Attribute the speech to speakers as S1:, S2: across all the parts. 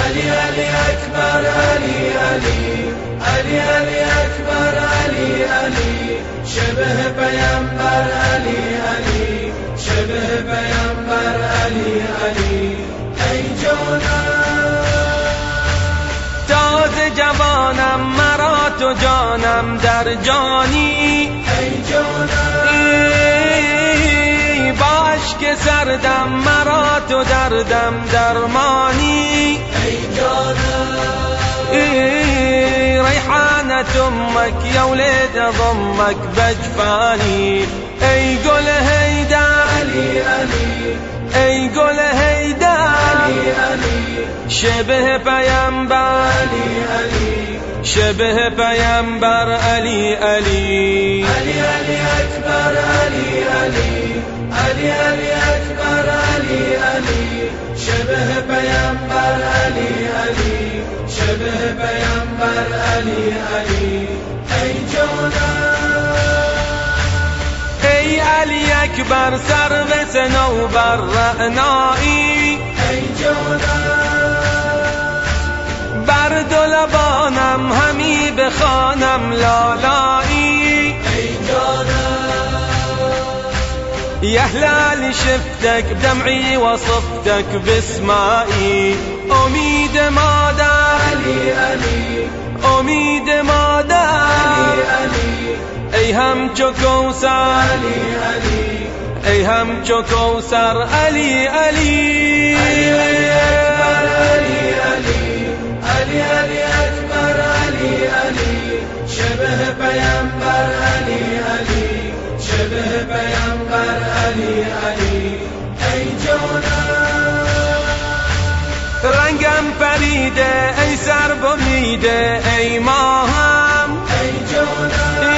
S1: علي علي أكبر علي علي علي علي أكبر علي علي شبه پیامبر علي علي شبه پیامبر علي علي ای جانم تازه جوانم مرا تو جانم در جانی ای جانم با اشک سردم مرا تو دردم درمانی ای جانم ريحانة أمك يا ولد ضمك بجفاني أي قول هيدا علي علي أي قول هيدا علي علي شبه پیامبر علي علي شبه پیامبر علي علي علي علي أكبر علي علي علي علي أكبر علي علي شبه پیامبر علي علي شبه پیامبر علي علي ای جانم ای علی اکبر سرو صنوبر رعنایی ای جانم بر دو لبانم همی بخوانم لالایی ای جانم يا هلال شفتك بدمعي وصفتك باسمائي أميد مادر علي علي أميد مادر علي علي أي هم چو کوثر علي علي أي هم چو کوثر علي علي علي أكبر علي علي علي علي أكبر علي علي شبه پیامبر علي علي شبه پیامبر علي علي ای جانم رنگم پریده ای سر بریده ای ماهم ای جانم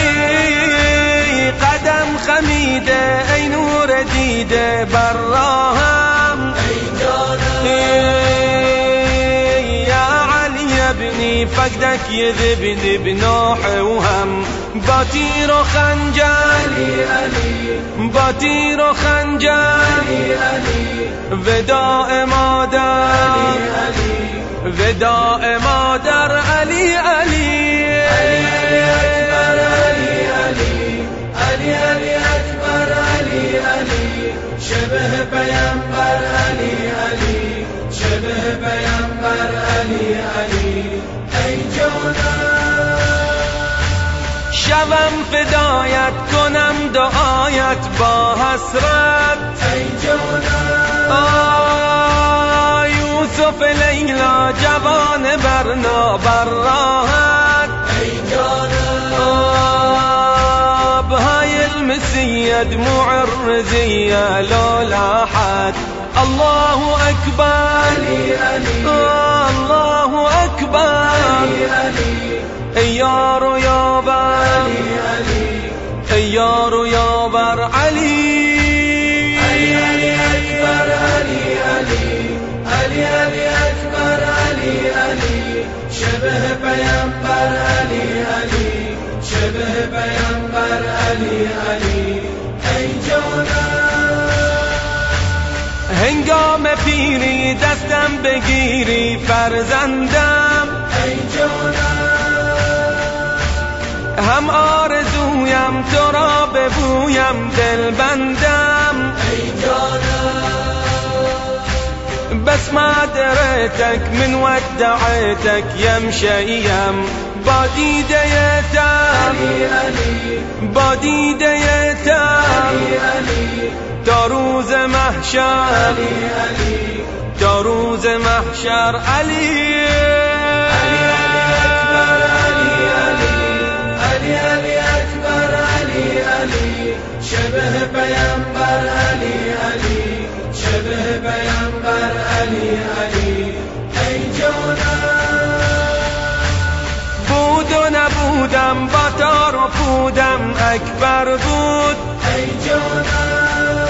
S1: قدم خمیده ای نور دیده بر راهم ای جانم ابني فقدك يذبني بنوح وهم باتير وخنجر علي علي باتير وخنجر علي علي وداع مادر علي علي وداع مادر علي علي علي علي أكبر علي علي علي علي أكبر علي علي شبه پیامبر علي علي شبه پیامبر علي علي ای جانم شوم فدایت کنم دعایت با حسرت ای جانم یوسف لیلا جوان برنا بر راحت ای جانم بهاي المسية دموع الرزية لو لاحت الله أكبر علي علي الله أكبر علي علي يار يابر علي علي يار يابر علي علي علي أكبر علي علي علي علي أكبر علي علي شبه پیامبر علي علي شبه پیامبر علي علي ای جانم هنگام پیری دستم بگیری فرزندم ای جانم هم آرزویم تو را ببویم دل بندم ای جانم بس ما دريتك من ودعيتك يمشيم باديديتم باديديتم تا روز محشر تا روز محشر علي شبه پیامبر علی علی شبه پیامبر علی علی ای جانم بود و نبودم با تار و پودم اکبر بود ای جانم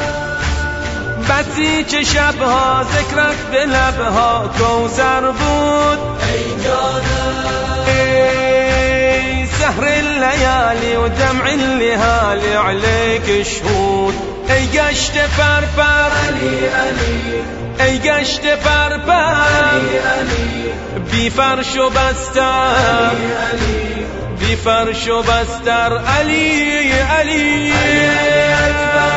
S1: بسی چه شبها ذکرت به لبها کوثر بود ای جانم سهر الليالي ودمع الليالي عليك شهود. ای گشت پرپر
S2: علی علی،
S1: ای گشت پرپر بی فرش و بستر، بی فرش و بستر. علی علی
S2: اکبر،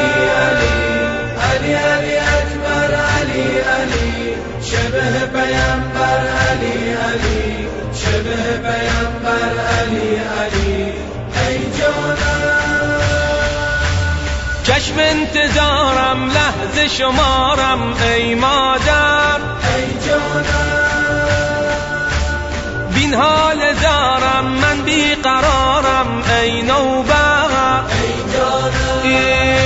S2: علی علی اکبر، علی علی شبه پیامبر، علی علی شبه پیامبر، علی علی ای جانم.
S1: چشم انتظارم لحظه شمارم ای مادر،
S2: ای جانم.
S1: بین حال زارم من بیقرارم ای نوبر،
S2: ای جانم.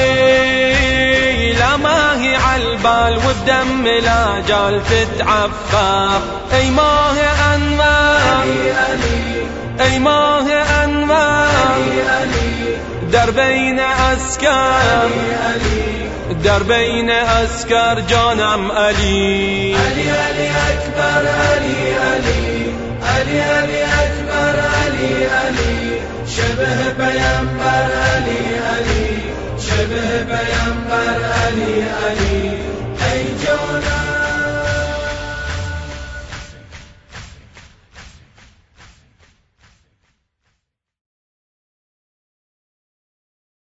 S1: لا ماهي عالبال وبدم لا جال تتعفر. ای ماه انور، ای ماه انور در بین اسکر، در بین اسکر جانم علی.
S2: علی علی اکبر، علی علی، علی علی اکبر، علی علی شبه پیامبر، علی